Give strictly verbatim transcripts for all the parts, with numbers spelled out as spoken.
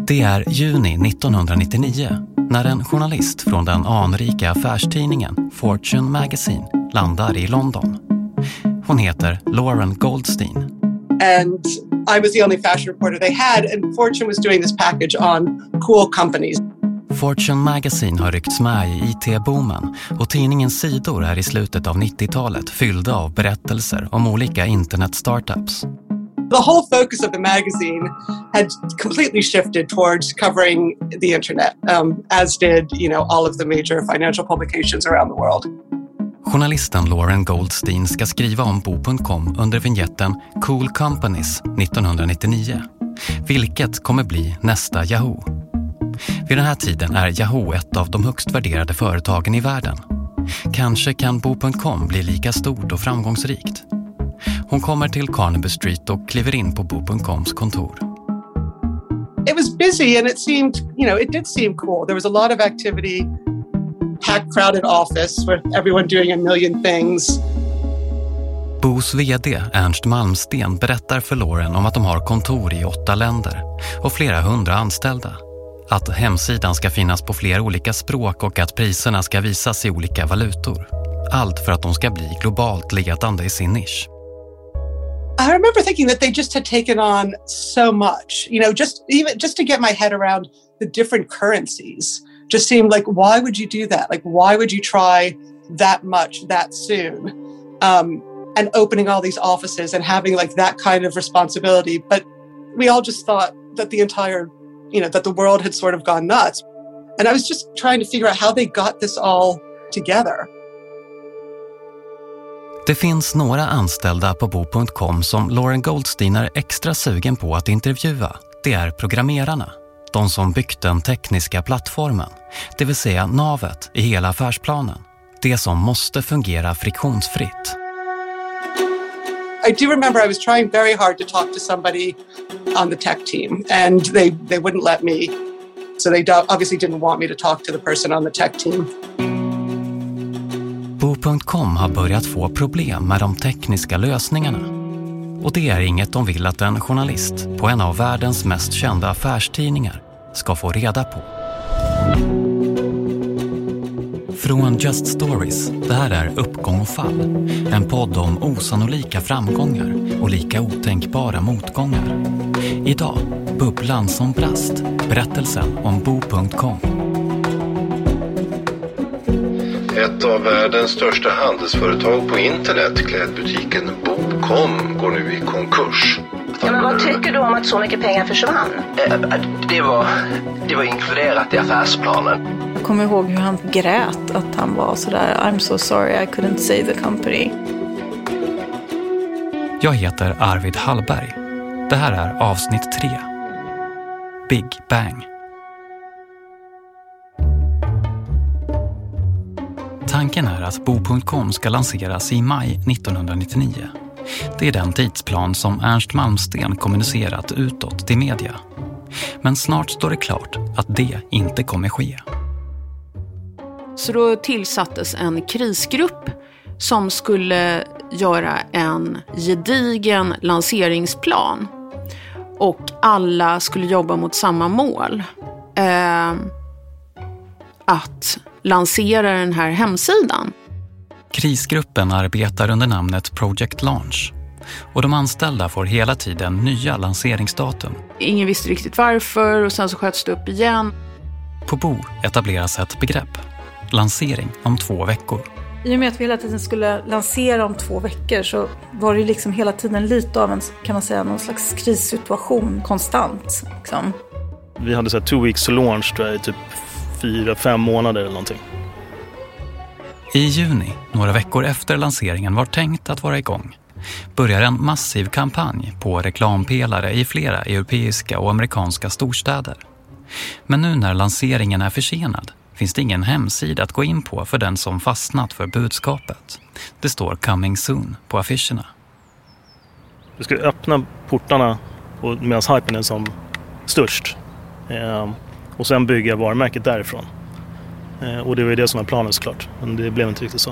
Det är juni nittonhundranittionio när en journalist från den anrika affärstidningen Fortune Magazine landar i London. Hon heter Lauren Goldstein. And I was the only fashion reporter they had, and Fortune was doing this package on cool companies. Fortune Magazine har ryckts med i I T-boomen och tidningens sidor är i slutet av nittiotalet fyllda av berättelser om olika internet-startups. The whole focus of the magazine had completely shifted towards covering the internet, um, as did, you know, all of the major financial publications around the world. Journalisten Lauren Goldstein ska skriva om Bo punkt com under vignetten Cool Companies nittonhundranittionio, vilket kommer bli nästa Yahoo. Vid den här tiden är Yahoo ett av de högst värderade företagen i världen. Kanske kan Bo punkt com bli lika stort och framgångsrikt. Hon kommer till Carnaby Street och kliver in på Bo punkt coms kontor. It was busy and it seemed, you know, it did seem cool. There was a lot of activity, packed crowded office with everyone doing a million things. Bos vd Ernst Malmsten berättar för Lauren om att de har kontor i åtta länder och flera hundra anställda. Att hemsidan ska finnas på flera olika språk och att priserna ska visas i olika valutor. Allt för att de ska bli globalt ledande i sin nisch. I remember thinking that they just had taken on so much, you know, just even just to get my head around the different currencies. Just seemed like, why would you do that? Like, why would you try that much that soon? Um, and opening all these offices and having like that kind of responsibility. But we all just thought that the entire, you know, that the world had sort of gone nuts. And I was just trying to figure out how they got this all together. Det finns några anställda på Bo punkt com som Lauren Goldstein är extra sugen på att intervjua. Det är programmerarna, de som byggt den tekniska plattformen, det vill säga navet i hela affärsplanen. Det som måste fungera friktionsfritt. I do remember I was trying very hard to talk to somebody on the tech team and they, they wouldn't let me. So they obviously didn't want me to talk to the person on the tech team. Bo punkt com har börjat få problem med de tekniska lösningarna. Och det är inget de vill att en journalist på en av världens mest kända affärstidningar ska få reda på. Från Just Stories, det här är Uppgång och fall. En podd om osannolika framgångar och lika otänkbara motgångar. Idag, bubblan som brast. Berättelsen om Bo punkt com. Ett av världens största handelsföretag på internet, klädbutiken Bo punkt com, går nu i konkurs. Ja, men vad tycker du om att så mycket pengar försvann? Det var, det var inkluderat i affärsplanen. Jag kommer ihåg hur han grät, att han var sådär, I'm so sorry I couldn't save the company. Jag heter Arvid Hallberg. Det här är avsnitt tre. Big Bang. Tanken är att Bo punkt com ska lanseras i maj nittonhundranittionio. Det är den tidsplan som Ernst Malmsten kommunicerat utåt till media. Men snart står det klart att det inte kommer ske. Så då tillsattes en krisgrupp som skulle göra en gedigen lanseringsplan. Och alla skulle jobba mot samma mål. Eh, att lansera den här hemsidan. Krisgruppen arbetar under namnet Project Launch. Och de anställda får hela tiden nya lanseringsdatum. Ingen visste riktigt varför och sen så sköts det upp igen. På Bo etableras ett begrepp. Lansering om två veckor. I och med att vi hela tiden skulle lansera om två veckor så var det liksom hela tiden lite av en, kan man säga, någon slags krissituation konstant. Liksom. Vi hade så här two weeks to launch tror jag, i typ fyra, fem månader eller någonting. I juni, några veckor efter lanseringen var tänkt att vara igång, börjar en massiv kampanj på reklampelare i flera europeiska och amerikanska storstäder. Men nu när lanseringen är försenad finns det ingen hemsida att gå in på för den som fastnat för budskapet. Det står coming soon på affischerna. Vi ska öppna portarna medan hypen är som störst. Eh, och sen bygga varumärket därifrån. Eh, och det var ju det som var planen såklart. Men det blev inte riktigt så.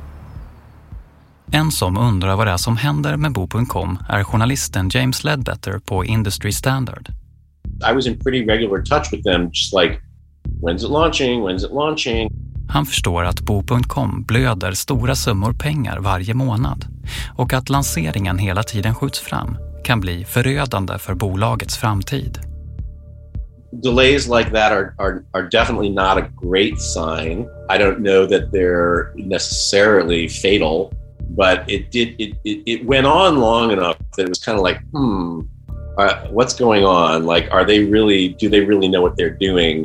En som undrar vad det är som händer med Bo punkt com är journalisten James Ledbetter på Industry Standard. I was in pretty regular touch with them, just like, when's it launching, when's it launching? Han förstår att Bo punkt com blöder stora summor pengar varje månad och att lanseringen hela tiden skjuts fram kan bli förödande för bolagets framtid. Delays like that are, are, are definitely not a great sign. I don't know that they're necessarily fatal, but it did it, it, it went on long enough that it was kind of like, hmm, uh, what's going on? Like, are they really, do they really know what they're doing?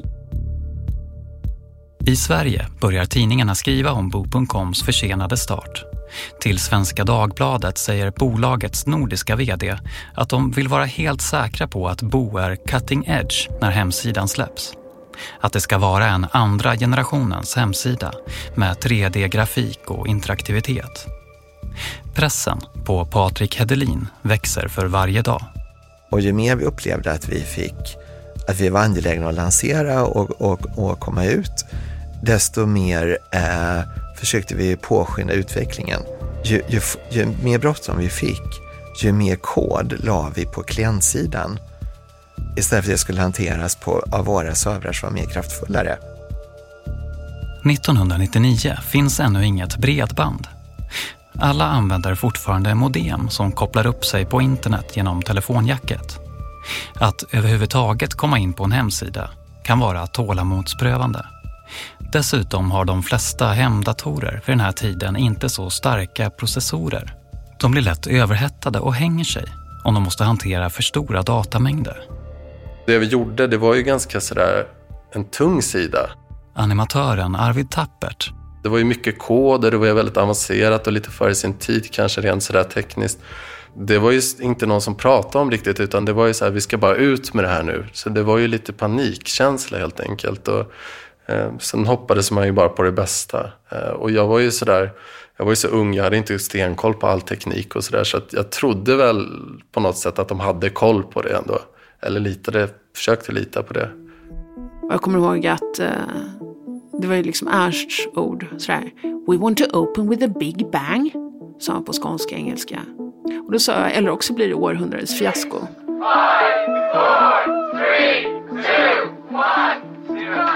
I Sverige börjar tidningarna skriva om Bo punkt coms försenade start. Till Svenska Dagbladet säger bolagets nordiska vd att de vill vara helt säkra på att Bo är cutting edge när hemsidan släpps. Att det ska vara en andra generationens hemsida med tre D-grafik och interaktivitet. Pressen på Patrik Hedelin växer för varje dag. Och ju mer vi upplevde att vi fick, att vi var angelägna att lansera och, och, och komma ut, desto mer eh, försökte vi påskynda utvecklingen. Ju, ju, ju mer bråttom vi fick, ju mer kod la vi på klientsidan. Istället för att det skulle hanteras på, av våra servrar som var mer kraftfullare. nittonhundranittionio finns ännu inget bredband. Alla använder fortfarande modem som kopplar upp sig på internet genom telefonjacket. Att överhuvudtaget komma in på en hemsida kan vara tålamodsprövande. Dessutom har de flesta hemdatorer för den här tiden inte så starka processorer. De blir lätt överhettade och hänger sig om de måste hantera för stora datamängder. Det vi gjorde, det var ju ganska sådär en tung sida. Animatören Arvid Tappert. Det var ju mycket kod och det var ju väldigt avancerat och lite före sin tid kanske rent sådär tekniskt. Det var ju inte någon som pratade om riktigt, utan det var ju så här, vi ska bara ut med det här nu. Så det var ju lite panikkänsla helt enkelt. Och eh, sen hoppades man ju bara på det bästa. Eh, och jag var ju så där, jag var ju så ung, jag hade inte stenkoll på all teknik och sådär. Så att jag trodde väl på något sätt att de hade koll på det ändå. Eller litade, försökte lita på det. Jag kommer ihåg att eh, det var ju liksom Ernsts ord sådär. We want to open with a big bang, sa han på skånska engelska. Och då sa jag, eller också blir det århundradets fiasko. five, four, three, two, one, zero.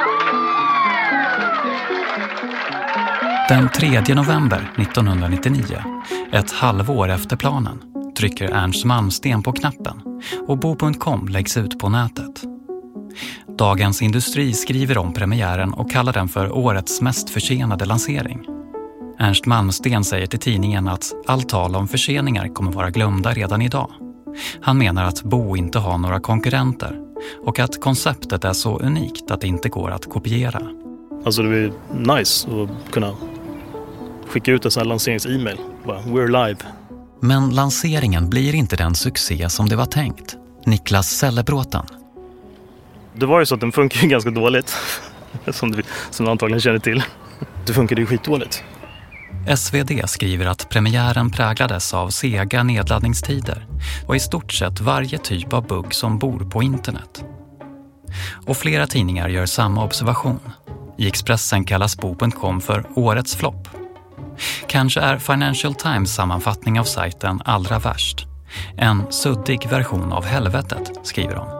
Den tredje november nittonhundranittionio, ett halvår efter planen, trycker Ernst Malmsten på knappen och Bo punkt com läggs ut på nätet. Dagens Industri skriver om premiären och kallar den för årets mest försenade lansering. Ernst Malmsten säger till tidningen att all tal om förseningar kommer vara glömda redan idag. Han menar att Bo inte har några konkurrenter och att konceptet är så unikt att det inte går att kopiera. Alltså det är nice att kunna skicka ut en sån här lanserings-e-mail. We're live. Men lanseringen blir inte den succé som det var tänkt. Niklas Sellebråten. Det var ju så att den funkar ju ganska dåligt. som, du, som du antagligen känner till. Det funkade ju skitdåligt. S V D skriver att premiären präglades av sega nedladdningstider och i stort sett varje typ av bugg som bor på internet. Och flera tidningar gör samma observation. I Expressen kallas Bo punkt com för årets flopp. Kanske är Financial Times sammanfattning av sajten allra värst. En suddig version av helvetet, skriver de.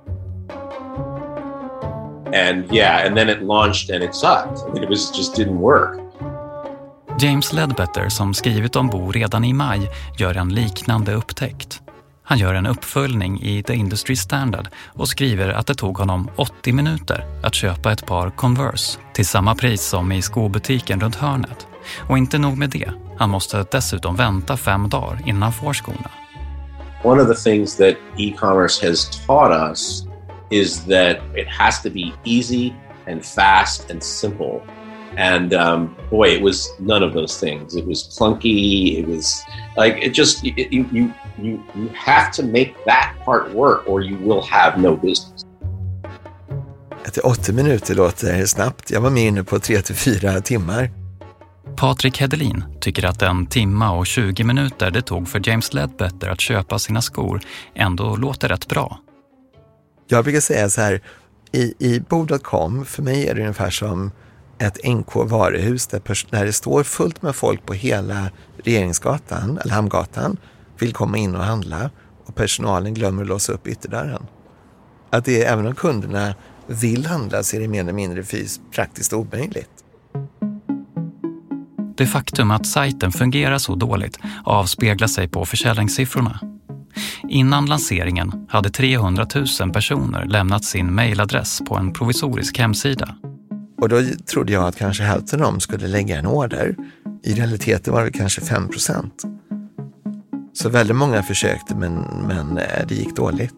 And yeah, and then it launched and it sucked. I mean, it was just didn't work. James Ledbetter, som skrivit om Bo redan i maj, gör en liknande upptäckt. Han gör en uppföljning i The Industry Standard och skriver att det tog honom åttio minuter att köpa ett par Converse till samma pris som i skobutiken runt hörnet. Och inte nog med det, han måste dessutom vänta fem dagar innan han får skorna. One of the things that e-commerce has taught us is that it has to be easy and fast and simple. And um, boy, it was none of those things. It was clunky. It was like, it just, it, you, you, you, you have to make that part work or you will have no business. Att åttio minuter låter snabbt. Jag var med inne på tre till fyra timmar. Patrik Hedelin tycker att en timma och tjugo minuter det tog för James Ledbetter att köpa sina skor ändå låter rätt bra. Jag brukar säga så här, i, i Bo punkt com, för mig är det ungefär som ett N K-varuhus där, pers- där det står fullt med folk på hela Regeringsgatan eller Hamngatan vill komma in och handla och personalen glömmer att låsa upp ytterdörren. Att det är, även om kunderna vill handla så är det mer eller mindre fys praktiskt omöjligt. Det faktum att sajten fungerar så dåligt avspeglar sig på försäljningssiffrorna. Innan lanseringen hade trehundratusen personer lämnat sin mejladress på en provisorisk hemsida. Och då trodde jag att kanske hälften av dem skulle lägga en order. I realiteten var det kanske fem procent. Så väldigt många försökte men, men det gick dåligt.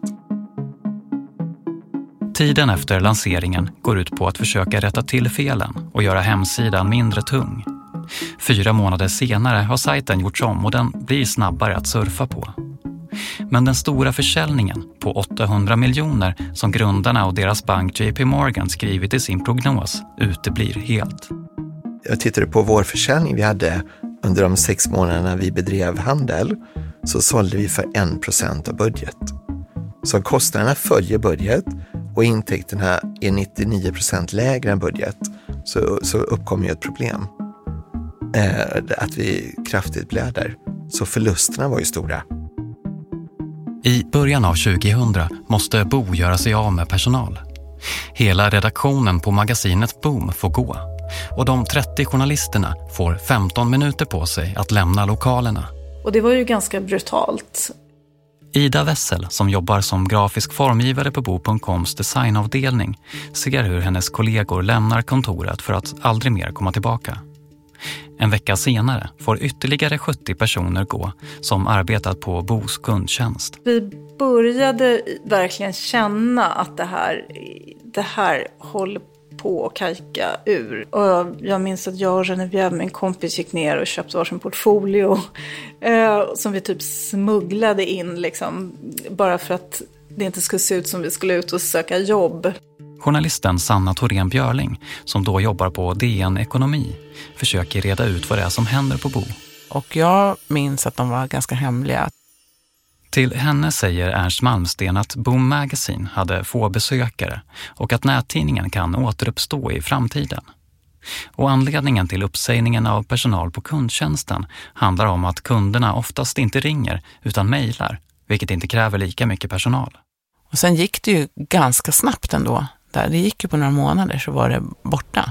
Tiden efter lanseringen går ut på att försöka rätta till felen och göra hemsidan mindre tung. Fyra månader senare har sajten gjorts om och den blir snabbare att surfa på. Men den stora försäljningen på åttahundra miljoner som grundarna och deras bank J P Morgan skrivit i sin prognos uteblir helt. Jag tittade på vår försäljning vi hade under de sex månaderna vi bedrev handel, så sålde vi för en procent av budget. Så kostnaderna följer budget och intäkterna är nittionio procent lägre än budget, så, så uppkommer ju ett problem. Eh, att vi kraftigt blöder. Så förlusterna var ju stora. I början av tjugohundra måste Bo göra sig av med personal. Hela redaktionen på magasinet Boom får gå. Och de trettio journalisterna får femton minuter på sig att lämna lokalerna. Och det var ju ganska brutalt. Ida Wessel, som jobbar som grafisk formgivare på Bo punkt coms designavdelning, ser hur hennes kollegor lämnar kontoret för att aldrig mer komma tillbaka. En vecka senare får ytterligare sjuttio personer gå som arbetat på Bos kundtjänst. Vi började verkligen känna att det här, det här håller på att kajka ur. Och jag minns att jag och Genevieve, min kompis, gick ner och köpte varsin portfolio eh, som vi typ smugglade in liksom, bara för att det inte skulle se ut som vi skulle ut och söka jobb. Journalisten Sanna Thorén Björling, som då jobbar på D N Ekonomi, försöker reda ut vad det är som händer på Bo. Och jag minns att de var ganska hemliga. Till henne säger Ernst Malmsten att Boom Magazine hade få besökare och att nättidningen kan återuppstå i framtiden. Och anledningen till uppsägningen av personal på kundtjänsten handlar om att kunderna oftast inte ringer utan mejlar, vilket inte kräver lika mycket personal. Och sen gick det ju ganska snabbt ändå. Där det gick ju på några månader så var det borta.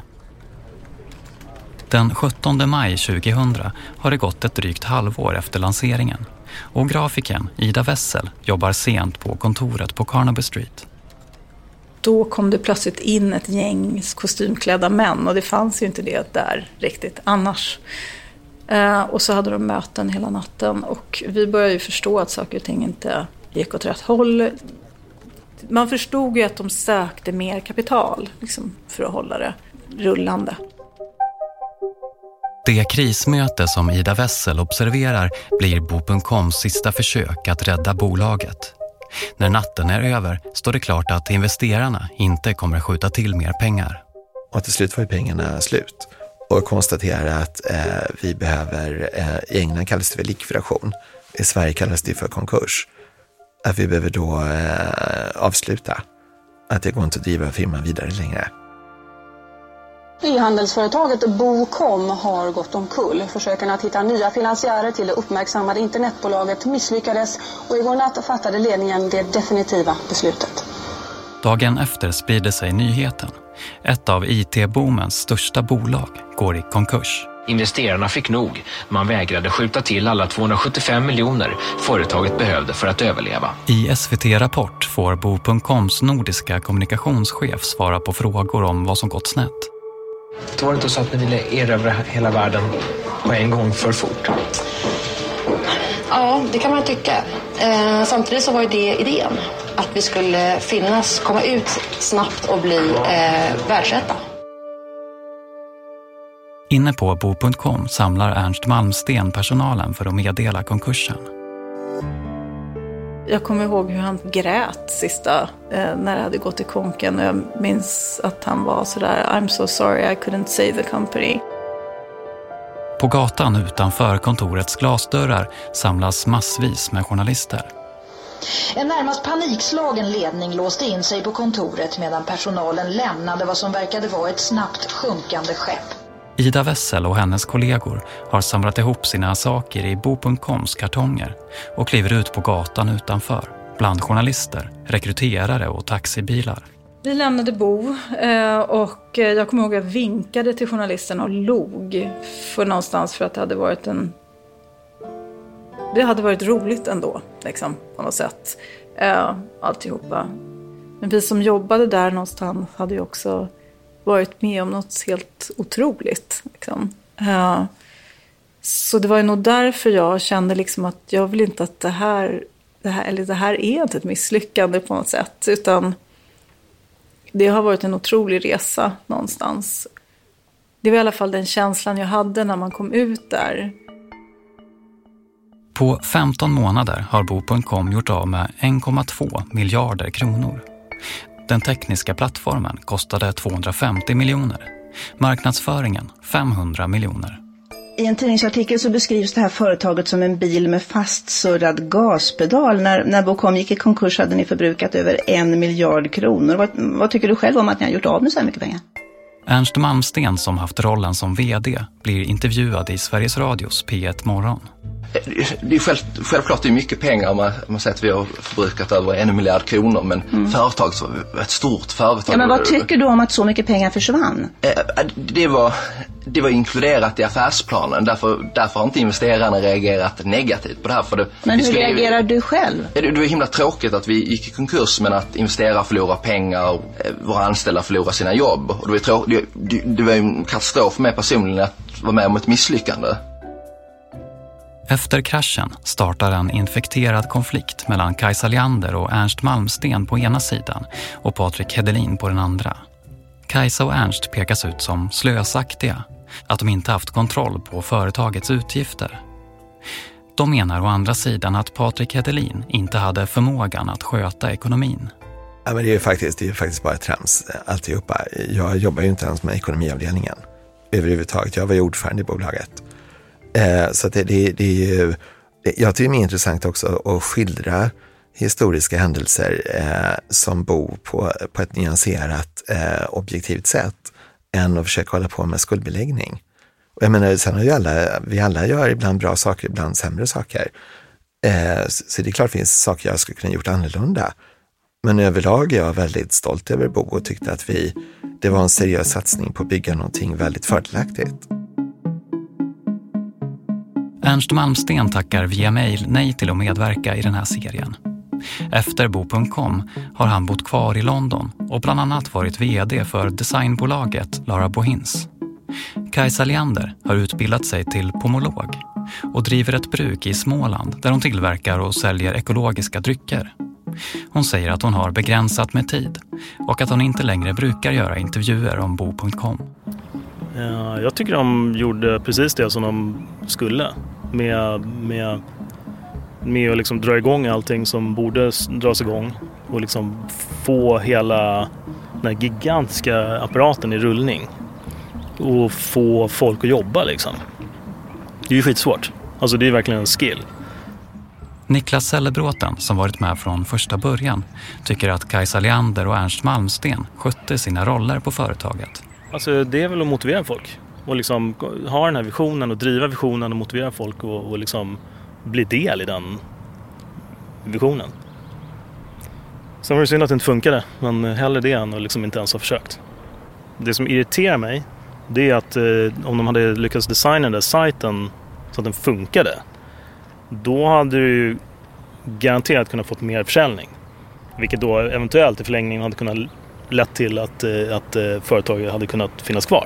Den sjuttonde maj tjugohundra har det gått ett drygt halvår efter lanseringen. Och grafiken Ida Wessel jobbar sent på kontoret på Carnaby Street. Då kom det plötsligt in ett gäng kostymklädda män och det fanns ju inte det där riktigt annars. Eh, och så hade de möten hela natten och vi började ju förstå att saker och ting inte gick åt rätt håll. Man förstod ju att de sökte mer kapital liksom, för att hålla det rullande. Det krismöte som Ida Wessel observerar blir Bo punkt coms sista försök att rädda bolaget. När natten är över står det klart att investerarna inte kommer skjuta till mer pengar. Och till slut var ju pengarna slut. Och konstaterar att eh, vi behöver, eh, i England kallas det för likvidation. I Sverige kallas det för konkurs. Att vi behöver då eh, avsluta. Att det går inte att driva firman vidare längre. E-handelsföretaget Bo punkt com har gått omkull. Försöken att hitta nya finansiärer till det uppmärksammade internetbolaget misslyckades och igår natt fattade ledningen det definitiva beslutet. Dagen efter sprider sig nyheten. Ett av I T-boomens största bolag går i konkurs. Investerarna fick nog. Man vägrade skjuta till alla tvåhundrasjuttiofem miljoner företaget behövde för att överleva. I S V T-rapport får Bo punkt coms nordiska kommunikationschef svara på frågor om vad som gått snett. Det var inte så att ni ville erövra hela världen på en gång för fort? Ja, det kan man tycka. Eh, samtidigt så var ju det idén. Att vi skulle finnas, komma ut snabbt och bli eh, världsrätta. Inne på Bo punkt com samlar Ernst Malmsten personalen för att meddela konkursen. Jag kommer ihåg hur han grät sista eh, när det hade gått i konken. Jag minns att han var sådär, I'm so sorry I couldn't save the company. På gatan utanför kontorets glasdörrar samlas massvis med journalister. En närmast panikslagen ledning låste in sig på kontoret medan personalen lämnade vad som verkade vara ett snabbt sjunkande skepp. Ida Wessel och hennes kollegor har samlat ihop sina saker i Bo punkt coms kartonger och kliver ut på gatan utanför, bland journalister, rekryterare och taxibilar. Vi lämnade Bo och jag kommer ihåg att jag vinkade till journalisterna och log för någonstans för att det hade varit en... Det hade varit roligt ändå, liksom, på något sätt. Alltihopa. Men vi som jobbade där någonstans hade ju också varit med om något helt otroligt. Liksom. Så det var ju nog därför jag kände liksom att jag vill inte att det här, det här, eller det här är inte ett misslyckande på något sätt, utan det har varit en otrolig resa någonstans. Det var i alla fall den känslan jag hade när man kom ut där. På femton månader har Bo punkt com gjort av med en komma två miljarder kronor. Den tekniska plattformen kostade tvåhundrafemtio miljoner. Marknadsföringen femhundra miljoner. I en tidningsartikel så beskrivs det här företaget som en bil med fastsurrad gaspedal. När, när Bo punkt com gick i konkurs hade ni förbrukat över en miljard kronor. Vad, vad tycker du själv om att ni har gjort av med så här mycket pengar? Ernst Malmsten, som haft rollen som vd, blir intervjuad i Sveriges Radios P ett Morgon. Det är själv, självklart det är mycket pengar. Man, man säger att vi har förbrukat över en miljard kronor. Men mm. företaget var ett stort företag. Ja, men vad tycker du om att så mycket pengar försvann? Det var, det var inkluderat i affärsplanen. Därför, därför har inte investerarna reagerat negativt på det här. För det, men hur skulle, reagerar du själv? Det, det var himla tråkigt att vi gick i konkurs, men att investerare förlorar pengar och våra anställda förlorar sina jobb. Och det, var trå- det, det, det var en katastrof för mig personligen att vara med om ett misslyckande. Efter kraschen startar en infekterad konflikt mellan Kajsa Leander och Ernst Malmsten på ena sidan och Patrik Hedelin på den andra. Kajsa och Ernst pekas ut som slösaktiga, att de inte haft kontroll på företagets utgifter. De menar å andra sidan att Patrik Hedelin inte hade förmågan att sköta ekonomin. Ja, men det är ju faktiskt, det är faktiskt bara trams alltihopa. Jag jobbar ju inte ens med ekonomiavdelningen överhuvudtaget. Jag var ju ordförande i bolaget. Eh, så att det, det, det är ju, jag tycker det är intressant också att skildra historiska händelser eh, som Bo på, på ett nyanserat, eh, objektivt sätt än att försöka hålla på med skuldbeläggning. Och jag menar, sen har ju alla, vi alla gör ibland bra saker, ibland sämre saker. Eh, så, så det är klart det finns saker jag skulle kunna gjort annorlunda. Men överlag är jag väldigt stolt över Bo och tyckte att vi, det var en seriös satsning på att bygga någonting väldigt fördelaktigt. Ernst Malmsten tackar via mejl nej till att medverka i den här serien. Efter Bo punkt com har han bott kvar i London och bland annat varit vd för designbolaget Lara Bohins. Kajsa Leander har utbildat sig till pomolog och driver ett bruk i Småland där hon tillverkar och säljer ekologiska drycker. Hon säger att hon har begränsat med tid och att hon inte längre brukar göra intervjuer om Bo punkt com. Ja, jag tycker de gjorde precis det som de skulle med, med, med att liksom dra igång allting som borde dras igång och liksom få hela den här gigantiska apparaten i rullning och få folk att jobba liksom. Det är ju skitsvårt. Alltså det är verkligen en skill. Niklas Sellebråten, som varit med från första början, tycker att Kajsa Leander och Ernst Malmsten skötte sina roller på företaget. Alltså det är väl att motivera folk och liksom ha den här visionen och driva visionen och motivera folk och, och liksom bli del i den visionen. Sen var det synd att det inte funkade, men hellre det än att liksom inte ens ha försökt. Det som irriterar mig, det är att eh, om de hade lyckats designa den där sajten så att den funkade, då hade du garanterat kunnat fått mer försäljning. Vilket då eventuellt i förlängningen hade kunnat lett till att, att företaget hade kunnat finnas kvar.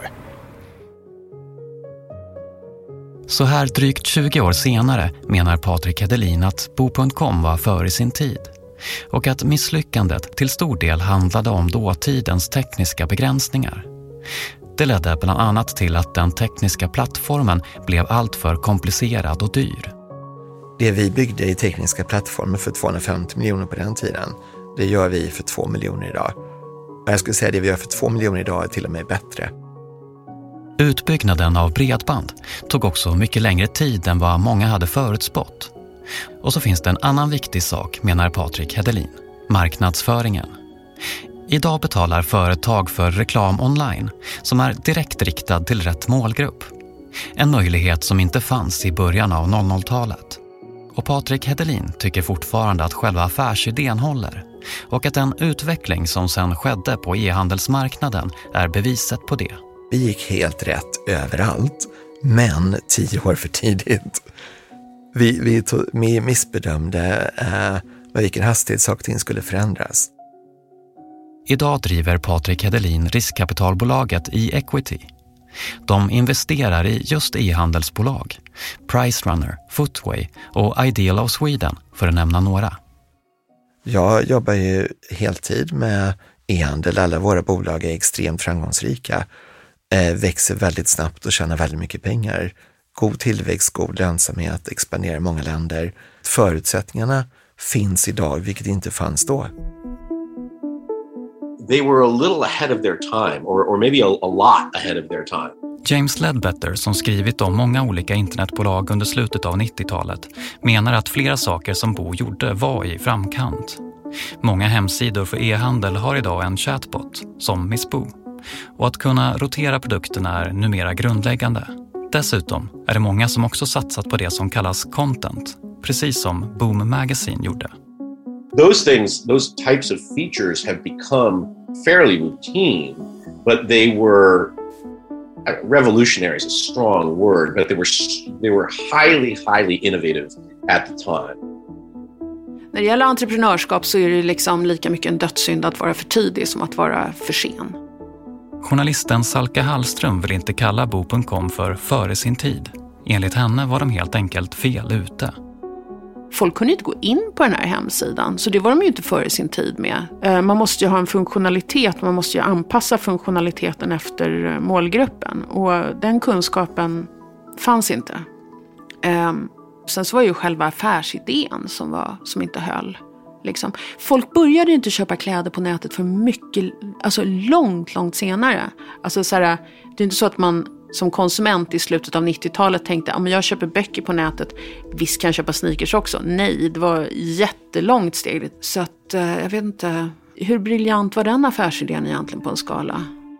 Så här drygt tjugo år senare menar Patrik Hedelin att Bo punkt com var före sin tid och att misslyckandet till stor del handlade om dåtidens tekniska begränsningar. Det ledde bland annat till att den tekniska plattformen blev allt för komplicerad och dyr. Det vi byggde i tekniska plattformen för tvåhundrafemtio miljoner på den tiden, det gör vi för två miljoner idag. Och jag skulle säga att det vi gör för två miljoner idag är till och med bättre. Utbyggnaden av bredband tog också mycket längre tid än vad många hade förutspått. Och så finns det en annan viktig sak, menar Patrik Hedelin, marknadsföringen. Idag betalar företag för reklam online som är direkt riktad till rätt målgrupp. En möjlighet som inte fanns i början av noll noll-talet. Och Patrik Hedelin tycker fortfarande att själva affärsidén håller och att den utveckling som sen skedde på e-handelsmarknaden är beviset på det. Vi gick helt rätt överallt, men tio år för tidigt. Vi, vi, tog, vi missbedömde eh, med vilken hastighet saker och ting skulle förändras. Idag driver Patrik Hedelin riskkapitalbolaget e-Equity. De investerar i just e-handelsbolag, PriceRunner, Footway och Ideal of Sweden för att nämna några. Jag jobbar ju heltid med e-handel. Alla våra bolag är extremt framgångsrika, eh, växer väldigt snabbt och tjänar väldigt mycket pengar. God tillväxt, god lönsamhet, expanderar i många länder. Förutsättningarna finns idag, vilket inte fanns då. They were a little ahead of their time, or, or maybe a, a lot ahead of their time. James Ledbetter, som skrivit om många olika internetbolag under slutet av nittiotalet, menar att flera saker som Bo gjorde var i framkant. Många hemsidor för e-handel har idag en chatbot, som Miss Bo. Och att kunna rotera produkterna är numera grundläggande. Dessutom är det många som också satsat på det som kallas content, precis som Boom Magazine gjorde. Those things, those types of features have become fairly routine, but they were revolutionary is a strong word, but they were they were highly, highly innovative at the time. När det gäller entreprenörskap så är det liksom lika mycket en dödssynd att vara för tidig som att vara för sen. Journalisten Salka Hallström vill inte kalla Bo punkt com för före sin tid. Enligt henne var de helt enkelt fel ute. Folk kunde inte gå in på den här hemsidan, så det var de ju inte före sin tid med. Man måste ju ha en funktionalitet, man måste ju anpassa funktionaliteten efter målgruppen. Och den kunskapen fanns inte. Sen så var ju själva affärsidén som, var, som inte höll. Liksom. Folk började inte köpa kläder på nätet för mycket, alltså långt, långt senare. Alltså så här, det är inte så att man som konsument i slutet av nittiotalet tänkte att ah, jag köper böcker på nätet, visst kan jag köpa sneakers också. Nej, det var jättelångt steg. Så att eh, jag vet inte, hur briljant var den affärsidén egentligen på en skala?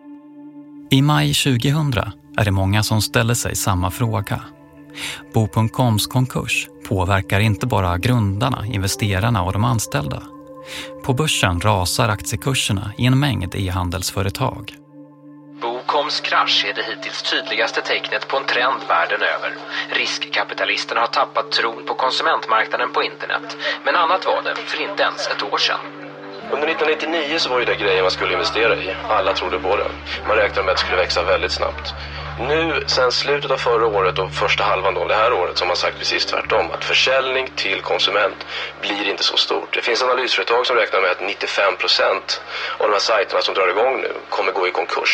I maj tjugohundra är det många som ställer sig samma fråga. Bo punkt coms konkurs påverkar inte bara grundarna, investerarna och de anställda. På börsen rasar aktiekurserna i en mängd e-handelsföretag. Bo punkt coms krasch är det hittills tydligaste tecknet på en trend världen över. Riskkapitalisterna har tappat tron på konsumentmarknaden på internet. Men annat var det för inte ens ett år sedan. Under nittonhundranittionio så var ju det grejen man skulle investera i. Alla trodde på det. Man räknade med att det skulle växa väldigt snabbt. Nu, sen slutet av förra året och första halvan då det här året, så har man sagt precis tvärtom. Att försäljning till konsument blir inte så stort. Det finns analysföretag som räknar med att nittiofem procent av de här sajterna som drar igång nu kommer gå i konkurs.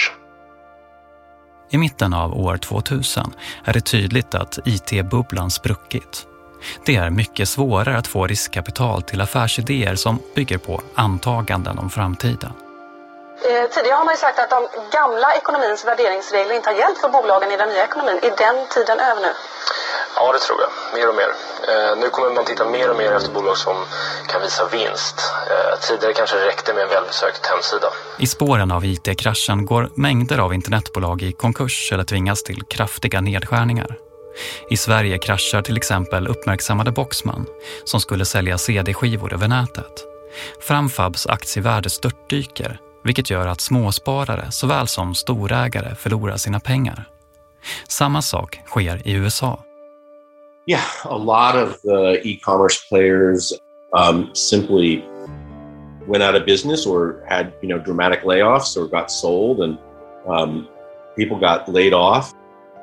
I mitten av år tvåtusen är det tydligt att I T-bubblan spruckit. Det är mycket svårare att få riskkapital till affärsidéer som bygger på antaganden om framtiden. Eh, tidigare har man ju sagt att de gamla ekonomins värderingsregler inte har gällt för bolagen i den nya ekonomin. Är den tiden över nu? Ja, det tror jag. Mer och mer. Eh, nu kommer man titta mer och mer efter bolag som kan visa vinst. Eh, tidigare kanske det räckte med en välbesökt hemsida. I spåren av I T-kraschen går mängder av internetbolag i konkurs eller tvingas till kraftiga nedskärningar. I Sverige kraschar till exempel uppmärksammade Boxman som skulle sälja C D-skivor över nätet. Framfabs aktievärde störtdyker, vilket gör att småsparare såväl som storägare förlorar sina pengar. Samma sak sker i U S A. Yeah, a lot of the e-commerce players um, simply went out of business or had, you know, dramatic layoffs or got sold, and um, people got laid off.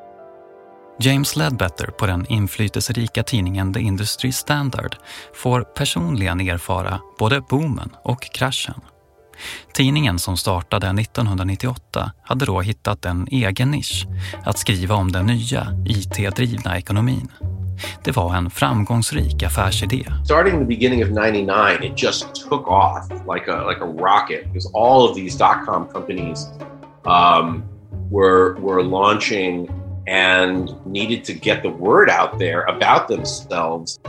James Ledbetter på den inflytelserika tidningen The Industry Standard får personligen erfara både boomen och kraschen. Tidningen som startade nittonhundranittioåtta hade då hittat en egen nisch att skriva om den nya I T-drivna ekonomin. Det var en framgångsrik affärsidé. Starting in the beginning of ninety-nine, it just took off like a like a rocket because all of these dot-com companies um, were were launching and needed to get the word out there about themselves.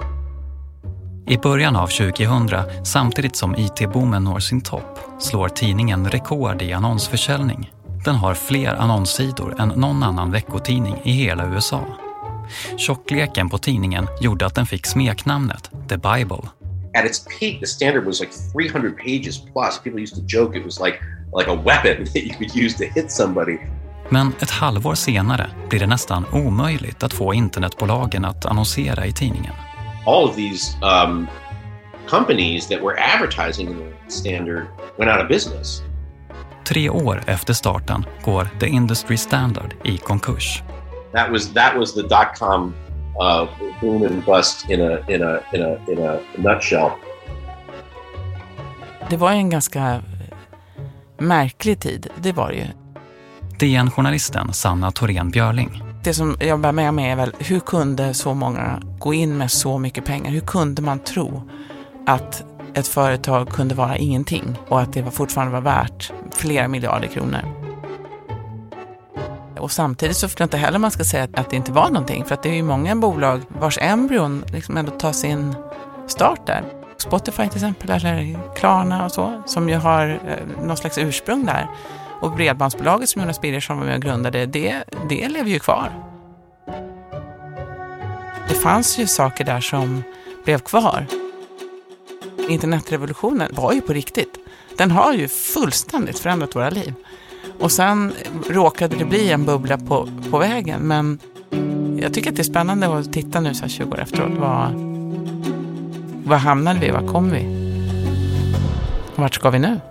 I början av tjugohundra, samtidigt som I T-boomen når sin topp, slår tidningen rekord i annonsförsäljning. Den har fler annonssidor än någon annan veckotidning i hela U S A. Tjockleken på tidningen gjorde att den fick smeknamnet The Bible. At its peak, the Standard was like three hundred pages plus. People used to joke it was like like a weapon that you could use to hit somebody. Men ett halvår senare blir det nästan omöjligt att få internetbolagen att annonsera i tidningen. All of these um, companies that were advertising in the Standard went out of business. Tre år efter starten går The Industry Standard i konkurs. That was that was the dot-com uh, boom and bust in a in a in a in a nutshell. Det var en ganska märklig tid, det var det ju. D N-journalisten Sanna Thorén Björling. Det som jag bär med mig är väl, hur kunde så många gå in med så mycket pengar? Hur kunde man tro att ett företag kunde vara ingenting och att det var fortfarande var värt flera miljarder kronor? Och samtidigt så tror jag inte heller man ska säga att det inte var någonting, för att det är ju många bolag vars embryon liksom ändå tar sin start där. Spotify till exempel, eller Klarna och så, som ju har eh, någon slags ursprung där. Och Bredbandsbolaget som Jonas Birgersson var med och grundade, det, det lever ju kvar. Det fanns ju saker där som blev kvar. Internetrevolutionen var ju på riktigt. Den har ju fullständigt förändrat våra liv. Och sen råkade det bli en bubbla på, på vägen. Men jag tycker att det är spännande att titta nu så här tjugo år efteråt. Vad, vad hamnade vi? Var kom vi? Vart ska vi nu?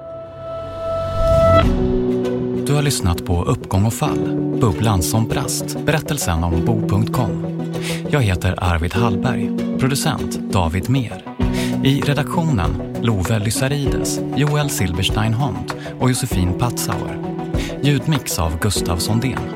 Du har lyssnat på Uppgång och fall, bubblan som brast, berättelsen om Bo punkt com. Jag heter Arvid Hallberg, producent David Mer. I redaktionen Love Lysarides, Joel Silberstein Hont och Josefin Patzauer. Ljudmix av Gustav Sondén.